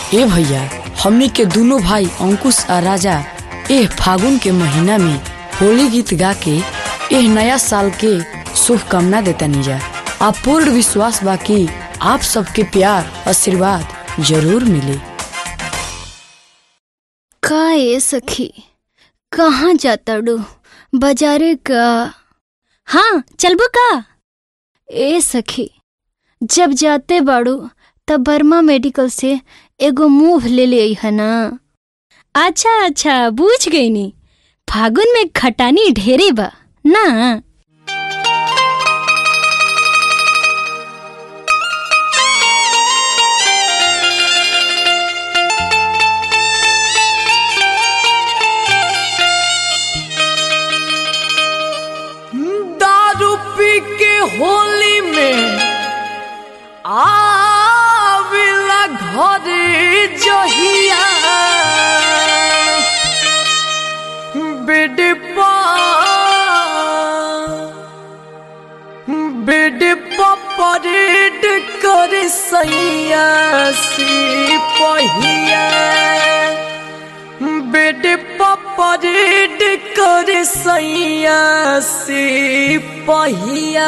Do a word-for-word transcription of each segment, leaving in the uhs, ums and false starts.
ए भैया, हमनी के दोनों भाई अंकुश और राजा एह फागुन के महीना में होली गीत गा के एह नया साल के शुभकामना देता नीजा। आप पूर्ण विश्वास बा कि आप सबके प्यार आशीर्वाद जरूर मिले। का ए सखी, कहाँ जाता डू? बाजारे का? हाँ चलबो का? ए सखी, जब जाते बाड़ू तब बर्मा मेडिकल से एगो मुंह ले ले है ना। अच्छा अच्छा बूझ गई नी, फागुन में खटानी ढेरे बा ना। दारू पी के होली में आविला घरे जहिया बेडपा बेडपा परेड करे सैया सिपहिया बेडपा परेड करे सैया सिपहिया।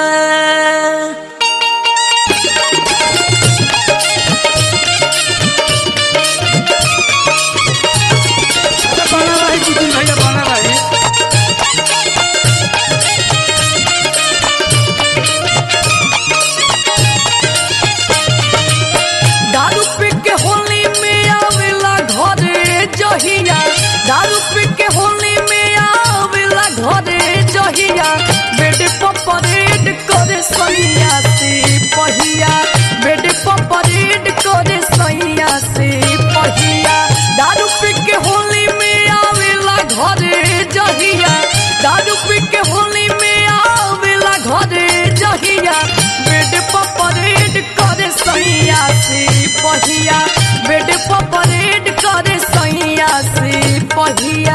दारू पी के होली में आवेला घरे जहिया, दारू पी के होली में आवेला घरे जहिया बेड पर परेड करे सैया सिपहिया बेड पर परेड करे सैया सिपहिया। दारू पी के होली में आवेला घरे जहिया, दारू पी के होली में आवेला घरे जहिया बेड पर परेड करे सैया सिपहिया बेड पर परेड करे सैया सिपहिया।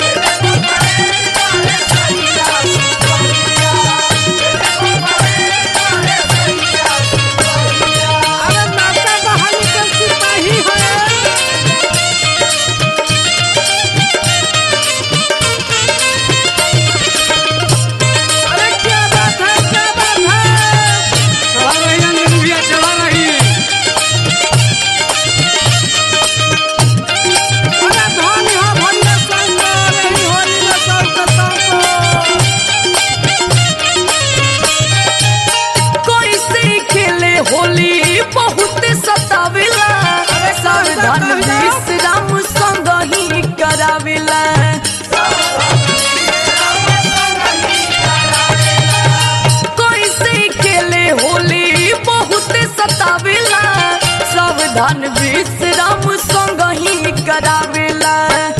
होली बहुत सतावेला, सावधान विश्राम संग ही करावेला। कोई से खेले होली बहुत सतावेला, सावधान विश्राम संग ही करावेला।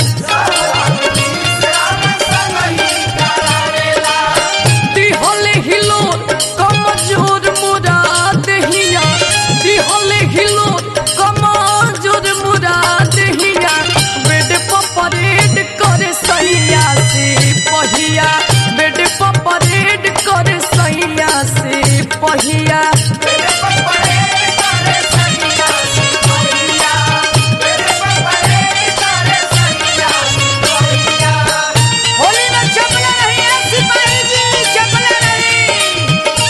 दिहले हिलो कमजोर मुरा दहिया, दिहले हिलो कमजोर मुरा दहिया बेड पर परेड करे सैया सिपहिया बेड पर परेड करे सैया सिपहिया। होली में चपला नहीं है सिपाही जी, चपला नहीं।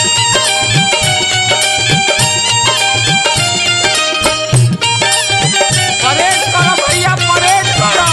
परेड करो भैया, परेड करो।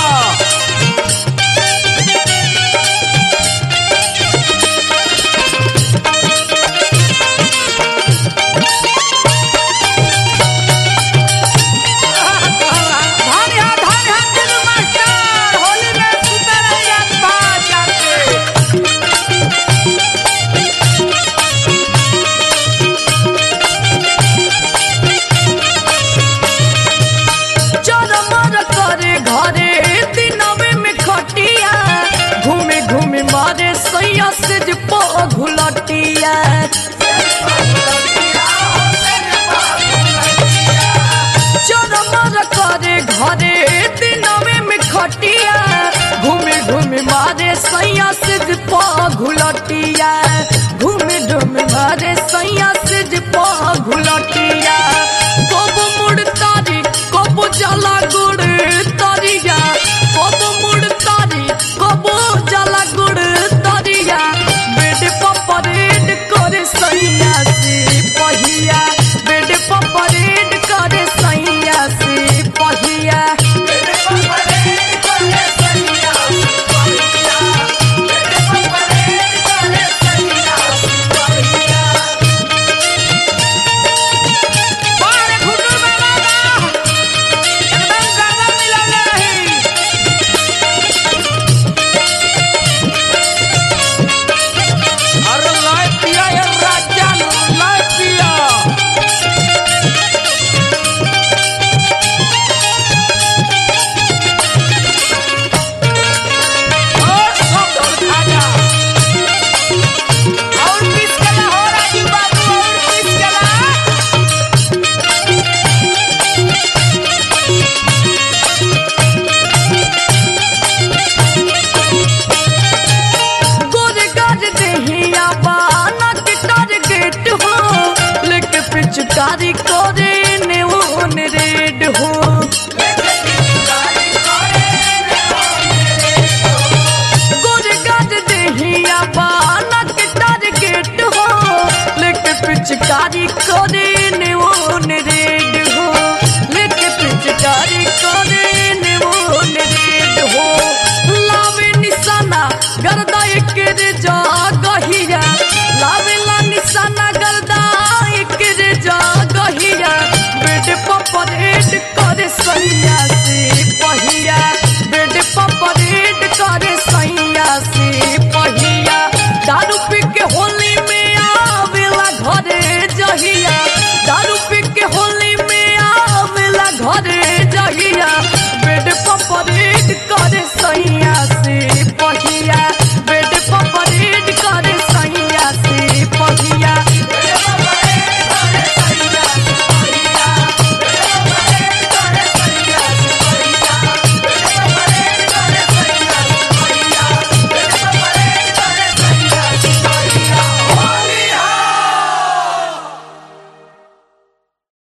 मारे सैया से घुलटिया चरमर करे घरे दिनवे में खटिया घूमे घूमे मारे सैया से घुलटिया घूमे घूमे मारे सैया से घुलटिया कब मुड़तारी कब जला भेंट करे सैया